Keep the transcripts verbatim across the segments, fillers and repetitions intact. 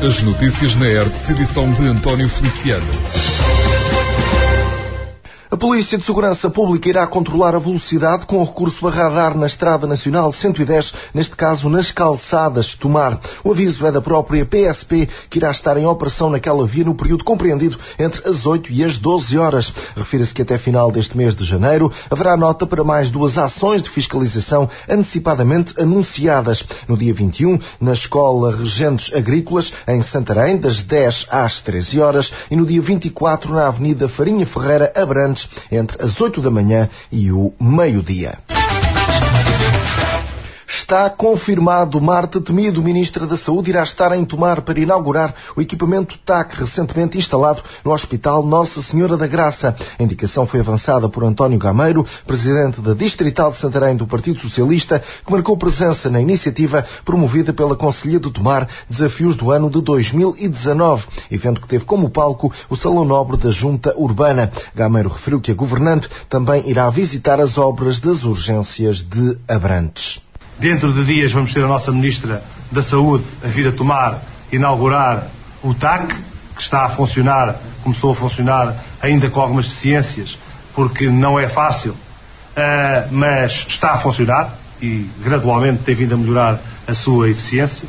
As notícias na R T, edição de António Feliciano. A Polícia de Segurança Pública irá controlar a velocidade com o recurso a radar na Estrada Nacional cento e dez, neste caso nas calçadas de Tomar. O aviso é da própria P S P, que irá estar em operação naquela via no período compreendido entre as oito e as doze horas. Refira-se que até final deste mês de janeiro haverá nota para mais duas ações de fiscalização antecipadamente anunciadas. No dia vinte e um, na Escola Regentes Agrícolas, em Santarém, das dez às treze horas, e no dia vinte e quatro, na Avenida Farinha Ferreira, Abrantes, entre as oito da manhã e o meio-dia. Está confirmado. Marta Temido, Ministra da Saúde, irá estar em Tomar para inaugurar o equipamento T A C recentemente instalado no Hospital Nossa Senhora da Graça. A indicação foi avançada por António Gameiro, Presidente da Distrital de Santarém do Partido Socialista, que marcou presença na iniciativa promovida pela Conselhia de Tomar, Desafios do Ano de dois mil e dezanove, evento que teve como palco o Salão Nobre da Junta Urbana. Gameiro referiu que a governante também irá visitar as obras das urgências de Abrantes. Dentro de dias vamos ter a nossa Ministra da Saúde a vir a Tomar, inaugurar o T A C, que está a funcionar, começou a funcionar ainda com algumas deficiências, porque não é fácil, uh, mas está a funcionar e gradualmente tem vindo a melhorar a sua eficiência,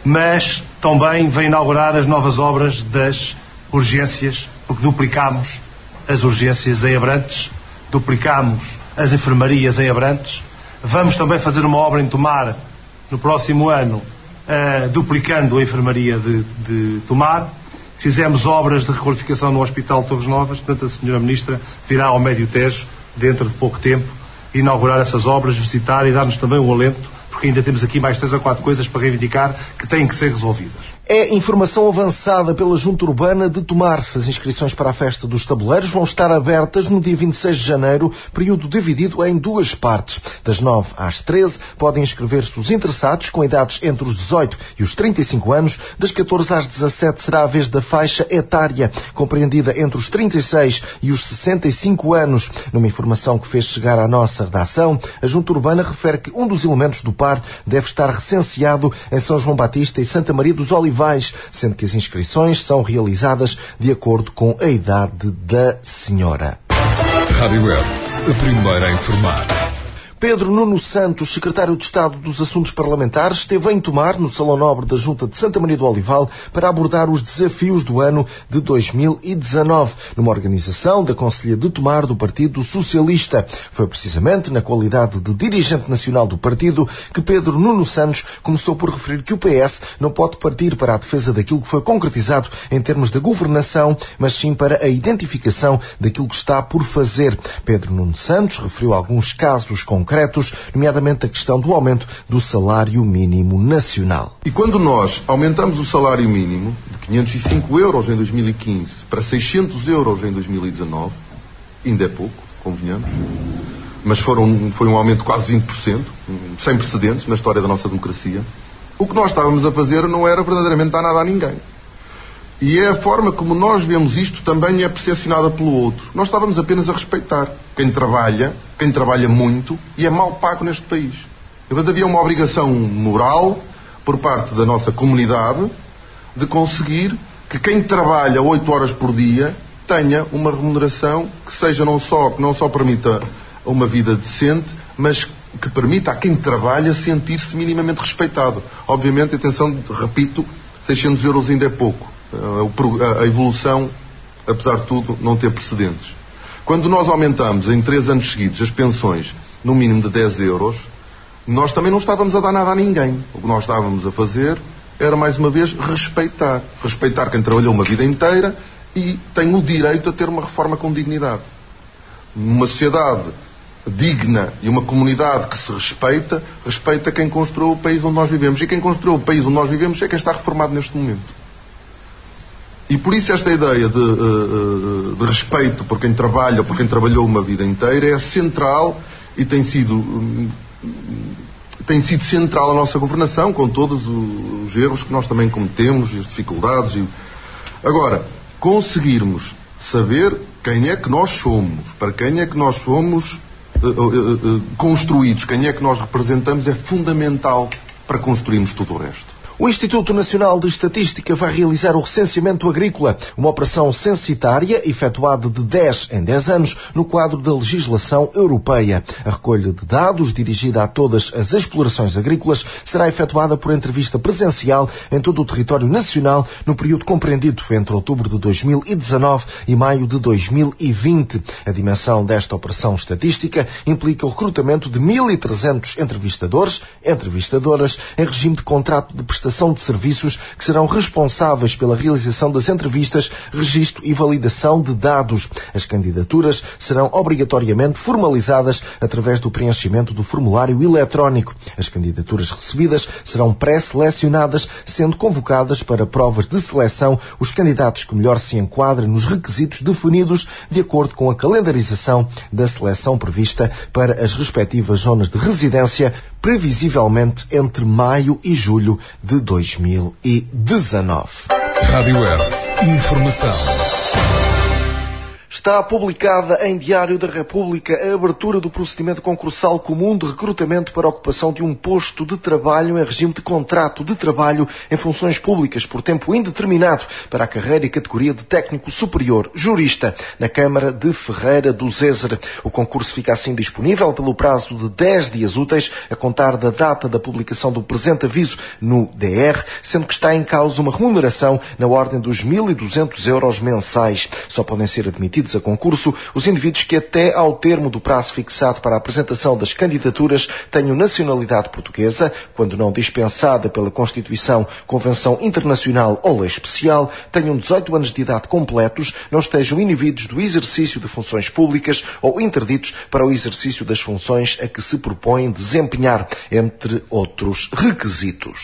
mas também vem inaugurar as novas obras das urgências, porque duplicámos as urgências em Abrantes, duplicámos as enfermarias em Abrantes. Vamos também fazer uma obra em Tomar no próximo ano, uh, duplicando a enfermaria de, de Tomar. Fizemos obras de requalificação no Hospital de Torres Novas, portanto a senhora Ministra virá ao Médio Tejo, dentro de pouco tempo, inaugurar essas obras, visitar e dar-nos também um alento, porque ainda temos aqui mais três ou quatro coisas para reivindicar que têm que ser resolvidas. É informação avançada pela Junta Urbana de Tomar. As inscrições para a Festa dos Tabuleiros vão estar abertas no dia vinte e seis de janeiro, período dividido em duas partes. Das nove às treze podem inscrever-se os interessados com idades entre os dezoito e os trinta e cinco anos. Das catorze às dezassete será a vez da faixa etária, compreendida entre os trinta e seis e os sessenta e cinco anos. Numa informação que fez chegar à nossa redação, a Junta Urbana refere que um dos elementos do par deve estar recenseado em São João Batista e Santa Maria dos Olivais, sendo que as inscrições são realizadas de acordo com a idade da senhora. Rádio R T, a primeira a informar. Pedro Nuno Santos, secretário de Estado dos Assuntos Parlamentares, esteve em Tomar, no Salão Nobre da Junta de Santa Maria do Olival, para abordar os desafios do ano de dois mil e dezanove, numa organização da Conselhia de Tomar do Partido Socialista. Foi precisamente na qualidade de dirigente nacional do partido que Pedro Nuno Santos começou por referir que o P S não pode partir para a defesa daquilo que foi concretizado em termos da governação, mas sim para a identificação daquilo que está por fazer. Pedro Nuno Santos referiu alguns casos concretos, concretos, nomeadamente a questão do aumento do salário mínimo nacional. E quando nós aumentamos o salário mínimo de quinhentos e cinco euros em dois mil e quinze para seiscentos euros em dois mil e dezanove, ainda é pouco, convenhamos, mas foram, foi um aumento de quase vinte por cento, sem precedentes na história da nossa democracia, o que nós estávamos a fazer não era verdadeiramente dar nada a ninguém. E é a forma como nós vemos isto também é percepcionada pelo outro. Nós estávamos apenas a respeitar quem trabalha, quem trabalha muito e é mal pago neste país. Portanto, havia uma obrigação moral por parte da nossa comunidade de conseguir que quem trabalha oito horas por dia tenha uma remuneração que seja não só, que não só permita uma vida decente, mas que permita a quem trabalha sentir-se minimamente respeitado. Obviamente, atenção, repito, seiscentos euros ainda é pouco. A evolução, apesar de tudo, não ter precedentes. Quando nós aumentamos em três anos seguidos as pensões no mínimo de dez euros, nós também não estávamos a dar nada a ninguém. O que nós estávamos a fazer era, mais uma vez, respeitar. Respeitar quem trabalhou uma vida inteira e tem o direito a ter uma reforma com dignidade. Uma sociedade digna e uma comunidade que se respeita, respeita quem construiu o país onde nós vivemos. E quem construiu o país onde nós vivemos é quem está reformado neste momento. E por isso esta ideia de, uh, de respeito por quem trabalha, por quem trabalhou uma vida inteira, é central e tem sido, um, tem sido central a nossa governação, com todos os erros que nós também cometemos e as dificuldades. E... Agora, conseguirmos saber quem é que nós somos, para quem é que nós somos uh, uh, uh, construídos, quem é que nós representamos, é fundamental para construirmos tudo o resto. O Instituto Nacional de Estatística vai realizar o recenseamento agrícola, uma operação censitária efetuada de dez em dez anos no quadro da legislação europeia. A recolha de dados, dirigida a todas as explorações agrícolas, será efetuada por entrevista presencial em todo o território nacional no período compreendido entre outubro de dois mil e dezanove e maio de dois mil e vinte. A dimensão desta operação estatística implica o recrutamento de mil e trezentos entrevistadores, entrevistadoras, em regime de contrato de prestação de serviços que serão responsáveis pela realização das entrevistas, registro e validação de dados. As candidaturas serão obrigatoriamente formalizadas através do preenchimento do formulário eletrónico. As candidaturas recebidas serão pré-selecionadas, sendo convocadas para provas de seleção os candidatos que melhor se enquadrem nos requisitos definidos de acordo com a calendarização da seleção prevista para as respectivas zonas de residência, previsivelmente entre maio e julho de dois mil e dezanove. Rádio Earth. Informação. Está publicada em Diário da República a abertura do procedimento concursal comum de recrutamento para a ocupação de um posto de trabalho em regime de contrato de trabalho em funções públicas por tempo indeterminado para a carreira e categoria de técnico superior jurista na Câmara de Ferreira do Zézer. O concurso fica assim disponível pelo prazo de dez dias úteis a contar da data da publicação do presente aviso no D R, sendo que está em causa uma remuneração na ordem dos mil e duzentos euros mensais. Só podem ser admitidos a concurso os indivíduos que até ao termo do prazo fixado para a apresentação das candidaturas tenham nacionalidade portuguesa, quando não dispensada pela Constituição, Convenção Internacional ou Lei Especial, tenham dezoito anos de idade completos, não estejam inibidos do exercício de funções públicas ou interditos para o exercício das funções a que se propõem desempenhar, entre outros requisitos.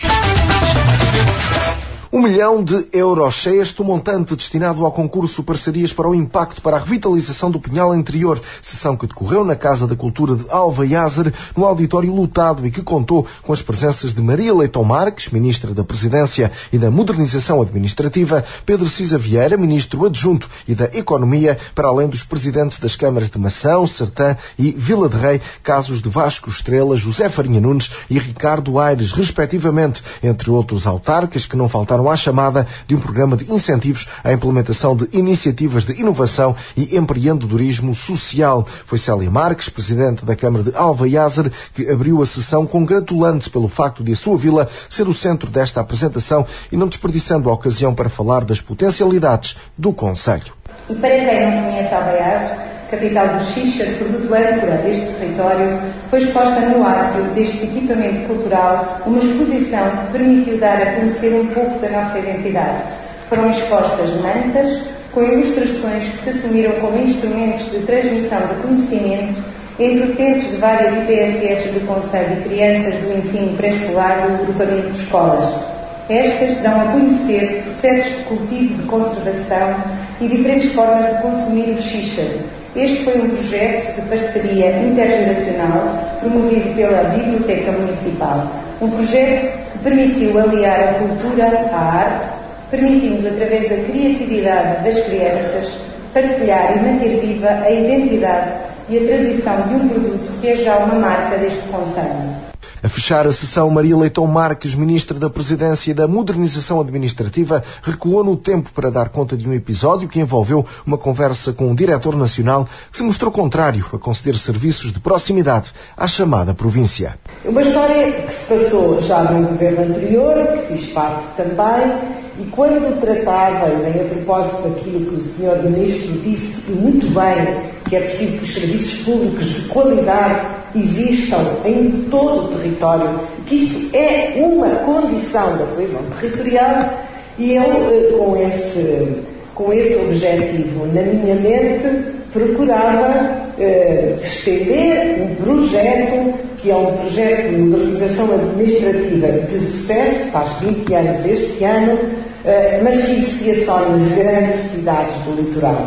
Um milhão de euros é este o montante destinado ao concurso Parcerias para o Impacto para a Revitalização do Pinhal Interior, sessão que decorreu na Casa da Cultura de Alvaiazer, no auditório lotado e que contou com as presenças de Maria Leitão Marques, Ministra da Presidência e da Modernização Administrativa, Pedro Cisa Vieira, Ministro Adjunto e da Economia, para além dos presidentes das câmaras de Mação, Sertã e Vila de Rei, casos de Vasco Estrela, José Farinha Nunes e Ricardo Aires, respectivamente, entre outros autarcas que não faltaram à chamada de um programa de incentivos à implementação de iniciativas de inovação e empreendedorismo social. Foi Célia Marques, Presidente da Câmara de Alvaiazer, que abriu a sessão congratulando-se pelo facto de a sua vila ser o centro desta apresentação e não desperdiçando a ocasião para falar das potencialidades do concelho. E para quem não conhece Alvaiazer, capital do xixa, produto âncora deste território, foi exposta no átrio deste equipamento cultural uma exposição que permitiu dar a conhecer um pouco da nossa identidade. Foram expostas mantas com ilustrações que se assumiram como instrumentos de transmissão de conhecimento entre utentes de várias I P S S do Conselho e crianças do ensino pré-escolar do agrupamento de escolas. Estas dão a conhecer processos de cultivo, de conservação e diferentes formas de consumir o xixa. Este foi um projeto de parceria intergeracional promovido pela Biblioteca Municipal. Um projeto que permitiu aliar a cultura à arte, permitindo, através da criatividade das crianças, partilhar e manter viva a identidade e a tradição de um produto que é já uma marca deste concelho. A fechar a sessão, Maria Leitão Marques, Ministra da Presidência e da Modernização Administrativa, recuou no tempo para dar conta de um episódio que envolveu uma conversa com um diretor nacional que se mostrou contrário a conceder serviços de proximidade à chamada província. Uma história que se passou já no governo anterior, que fiz parte também, e quando tratava, e bem a propósito daquilo que o senhor Ministro disse, e muito bem, que é preciso que os serviços públicos de qualidade existam em todo o território, que isso é uma condição da coesão territorial, e eu, com esse, com esse objetivo na minha mente, procurava eh, estender um projeto que é um projeto de modernização administrativa de sucesso, faz vinte anos este ano, eh, mas que existia só nas grandes cidades do litoral.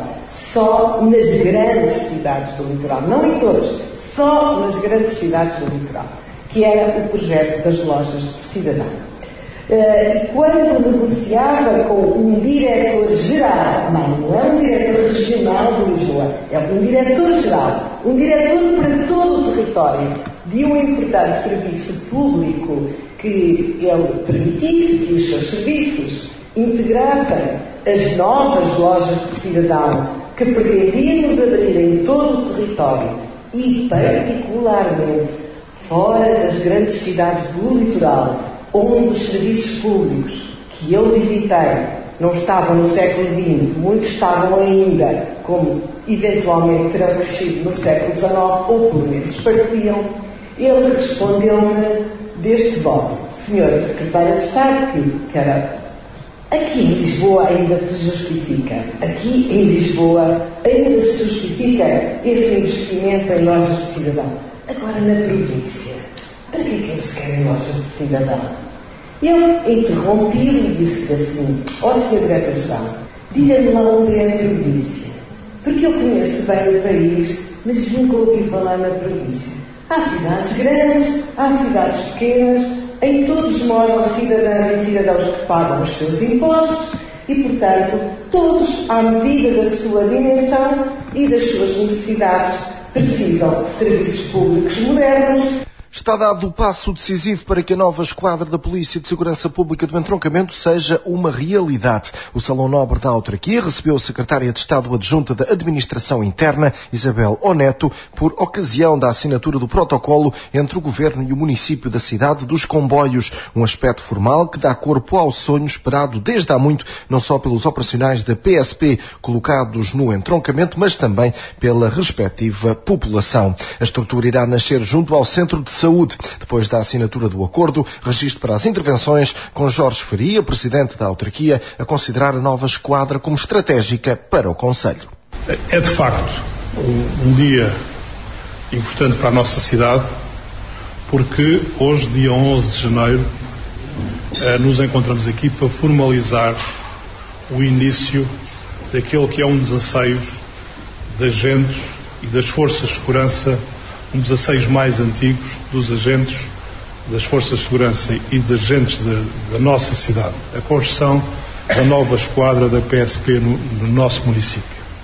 Só nas grandes cidades do litoral, não em todas, só nas grandes cidades do litoral, que era o projeto das lojas de cidadão. Uh, e quando negociava com um diretor-geral, não, não é um diretor regional de Lisboa, é um diretor-geral, um diretor para todo o território de um importante serviço público que ele permitisse que os seus serviços integrassem as novas lojas de cidadão que pretendíamos abrir em todo o território e particularmente fora das grandes cidades do litoral, onde os serviços públicos que eu visitei não estavam no século vinte, muitos estavam ainda, como eventualmente terão crescido no século dezenove, ou por menos partiam. Ele respondeu-me deste modo: senhora Secretária de Estado, que, que era, aqui em Lisboa ainda se justifica, aqui em Lisboa ainda se justifica esse investimento em lojas de cidadão. Agora na província, para que é que eles querem lojas de cidadão? Eu interrompi-o e disse assim: ó senhor Diretor-Geral, diga-me lá onde é a província, porque eu conheço bem o país, mas nunca ouvi falar na província. Há cidades grandes, há cidades pequenas, em todos moram cidadãs e cidadãos que pagam os seus impostos e, portanto, todos, à medida da sua dimensão e das suas necessidades, precisam de serviços públicos modernos. Está dado o passo decisivo para que a nova esquadra da Polícia de Segurança Pública do Entroncamento seja uma realidade. O Salão Nobre da Autarquia recebeu a Secretária de Estado Adjunta da Administração Interna, Isabel Oneto, por ocasião da assinatura do protocolo entre o Governo e o município da cidade dos comboios, um aspecto formal que dá corpo ao sonho esperado desde há muito, não só pelos operacionais da P S P colocados no entroncamento, mas também pela respectiva população. A estrutura irá nascer junto ao Centro de Saúde. Depois da assinatura do acordo, registro para as intervenções com Jorge Faria, presidente da autarquia, a considerar a nova esquadra como estratégica para o concelho. É de facto um, um dia importante para a nossa cidade, porque hoje, dia onze de janeiro, eh, nos encontramos aqui para formalizar o início daquele que é um dos anseios das agentes e das forças de segurança, um dos anseios mais antigos dos agentes das forças de segurança e dos agentes de, da nossa cidade, a construção da nova esquadra da P S P no, no nosso município.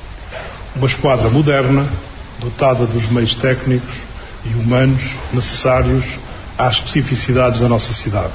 Uma esquadra moderna, dotada dos meios técnicos e humanos necessários às especificidades da nossa cidade.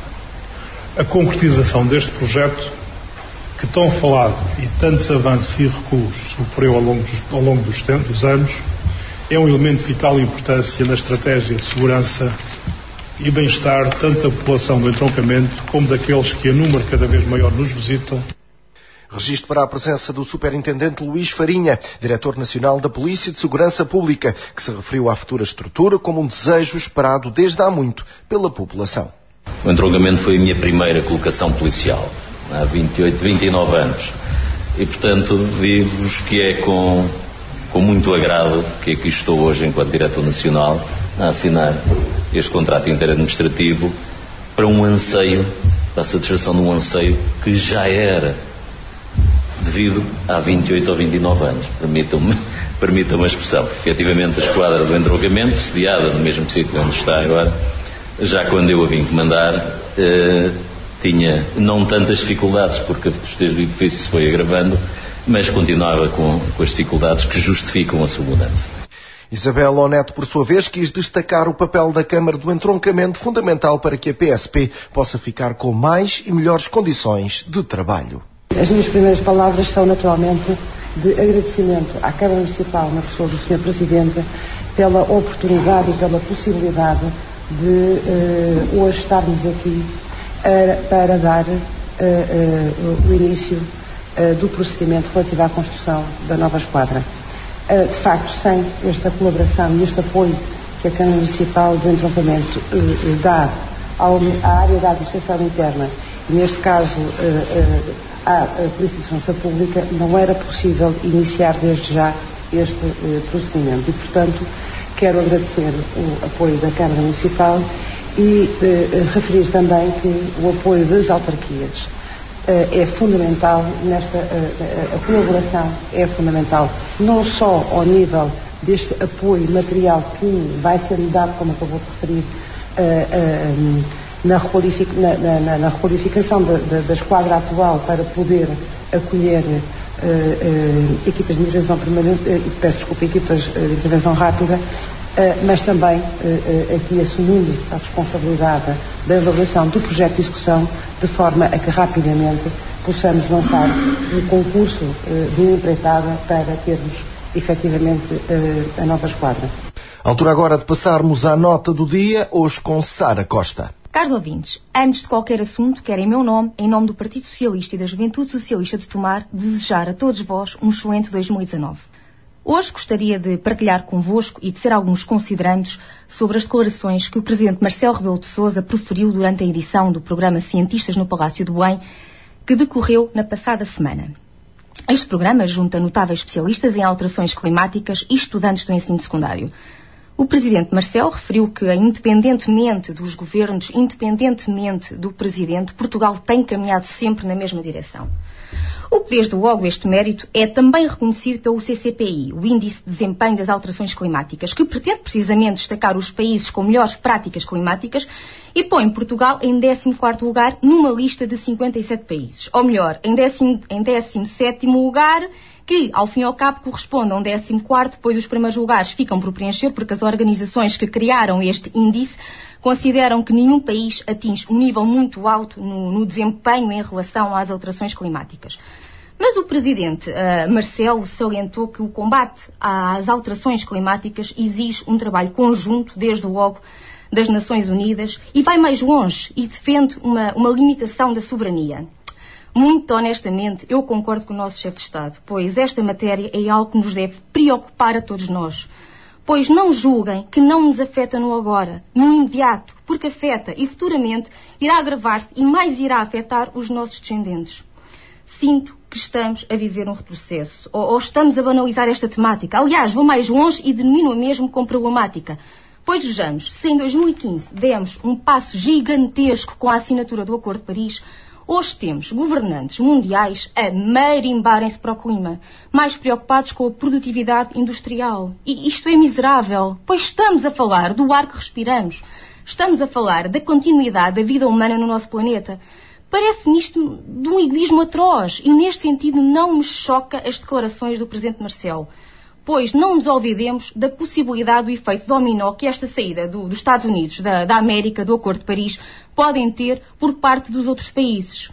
A concretização deste projeto, que tão falado e tantos avanços e recuos sofreu ao longo dos, ao longo dos, tempos, dos anos, é um elemento de vital importância na estratégia de segurança e bem-estar tanto da população do entroncamento como daqueles que a número cada vez maior nos visitam. Registro para a presença do Superintendente Luís Farinha, Diretor Nacional da Polícia de Segurança Pública, que se referiu à futura estrutura como um desejo esperado desde há muito pela população. O entroncamento foi a minha primeira colocação policial, há vinte e oito, vinte e nove anos. E, portanto, digo-vos que é com... com muito agrado que aqui estou hoje enquanto Diretor Nacional a assinar este contrato interadministrativo para um anseio, para a satisfação de um anseio que já era devido há vinte e oito ou vinte e nove anos, permitam-me, permitam-me a expressão. Efetivamente a esquadra do entroncamento, sediada no mesmo sítio onde está agora, já quando eu a vim comandar, eh, tinha não tantas dificuldades, porque a festez do edifício se foi agravando, mas continuava com, com as dificuldades que justificam a sua mudança. Isabel Oneto, por sua vez, quis destacar o papel da Câmara do Entroncamento, fundamental para que a P S P possa ficar com mais e melhores condições de trabalho. As minhas primeiras palavras são, naturalmente, de agradecimento à Câmara Municipal, na pessoa do senhor Presidente, pela oportunidade e pela possibilidade de uh, hoje estarmos aqui uh, para dar uh, uh, o início do procedimento relativo à construção da nova esquadra. De facto, sem esta colaboração e este apoio que a Câmara Municipal do Entroncamento dá à área da administração interna, e neste caso à Polícia de Segurança Pública, não era possível iniciar desde já este procedimento. E, portanto, quero agradecer o apoio da Câmara Municipal e referir também que o apoio das autarquias é fundamental nesta, a colaboração é fundamental, não só ao nível deste apoio material que vai ser dado, como acabou de referir, na, requalific, na, na, na requalificação da, da, da esquadra atual para poder acolher uh, equipas de intervenção permanente, uh, peço desculpa, equipas uh, de intervenção rápida, uh, mas também uh, uh, aqui assumindo a responsabilidade da elaboração do projeto de execução, de forma a que rapidamente possamos lançar um concurso uh, de empreitada para termos efetivamente uh, a nova esquadra. Altura agora de passarmos à nota do dia, hoje com Sara Costa. Caros ouvintes, antes de qualquer assunto, quero em meu nome, em nome do Partido Socialista e da Juventude Socialista de Tomar, desejar a todos vós um excelente dois mil e dezanove. Hoje gostaria de partilhar convosco e de ser alguns considerandos sobre as declarações que o Presidente Marcelo Rebelo de Sousa proferiu durante a edição do programa Cientistas no Palácio do Belém, que decorreu na passada semana. Este programa junta notáveis especialistas em alterações climáticas e estudantes do ensino secundário. O Presidente Marcelo referiu que, independentemente dos governos, independentemente do Presidente, Portugal tem caminhado sempre na mesma direção. O que, desde logo, este mérito é também reconhecido pelo C C P I, o Índice de Desempenho das Alterações Climáticas, que pretende precisamente destacar os países com melhores práticas climáticas e põe Portugal em décimo quarto lugar numa lista de cinquenta e sete países. Ou melhor, em décimo, em décimo sétimo lugar, que, ao fim e ao cabo, corresponde a um décimo quarto, pois os primeiros lugares ficam por preencher, porque as organizações que criaram este índice consideram que nenhum país atinge um nível muito alto no, no desempenho em relação às alterações climáticas. Mas o Presidente uh, Marcelo salientou que o combate às alterações climáticas exige um trabalho conjunto, desde logo, das Nações Unidas, e vai mais longe e defende uma, uma limitação da soberania. Muito honestamente, eu concordo com o nosso chefe de Estado, pois esta matéria é algo que nos deve preocupar a todos nós. Pois não julguem que não nos afeta no agora, no imediato, porque afeta e futuramente irá agravar-se e mais irá afetar os nossos descendentes. Sinto que estamos a viver um retrocesso, ou, ou estamos a banalizar esta temática. Aliás, vou mais longe e denomino-a mesmo como problemática. Pois vejamos, se em dois mil e quinze demos um passo gigantesco com a assinatura do Acordo de Paris, hoje temos governantes mundiais a marimbarem-se para o clima, mais preocupados com a produtividade industrial. E isto é miserável, pois estamos a falar do ar que respiramos. Estamos a falar da continuidade da vida humana no nosso planeta. Parece-me isto de um egoísmo atroz e, neste sentido, não me choca as declarações do Presidente Marcelo. Pois não nos olvidemos da possibilidade do efeito dominó que esta saída do, dos Estados Unidos, da, da América, do Acordo de Paris, podem ter por parte dos outros países.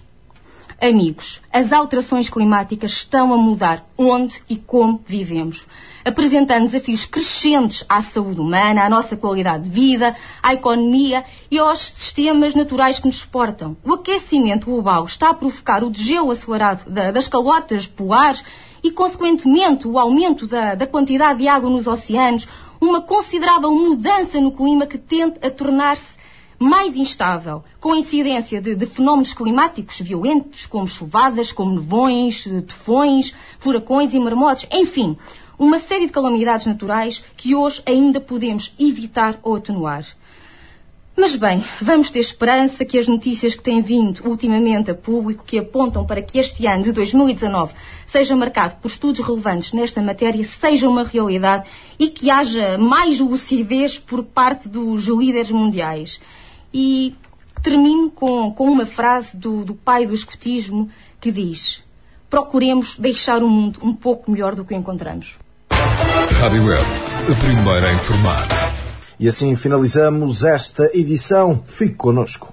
Amigos, as alterações climáticas estão a mudar onde e como vivemos, apresentando desafios crescentes à saúde humana, à nossa qualidade de vida, à economia e aos sistemas naturais que nos suportam. O aquecimento global está a provocar o degelo acelerado da, das calotas polares e, consequentemente, o aumento da, da quantidade de água nos oceanos, uma considerável mudança no clima que tende a tornar-se mais instável, com a incidência de, de fenómenos climáticos violentos, como chuvadas, como nevões, tufões, furacões e maremotos, enfim, uma série de calamidades naturais que hoje ainda podemos evitar ou atenuar. Mas bem, vamos ter esperança que as notícias que têm vindo ultimamente a público, que apontam para que este ano de dois mil e dezanove seja marcado por estudos relevantes nesta matéria, seja uma realidade e que haja mais lucidez por parte dos líderes mundiais. E termino com, com uma frase do, do pai do escotismo que diz: procuremos deixar o mundo um pouco melhor do que o encontramos. Rádio Web, a primeira a informar. E assim finalizamos esta edição. Fique connosco.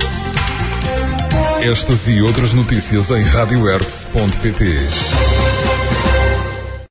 Estas e outras notícias em rádio hertz ponto pt.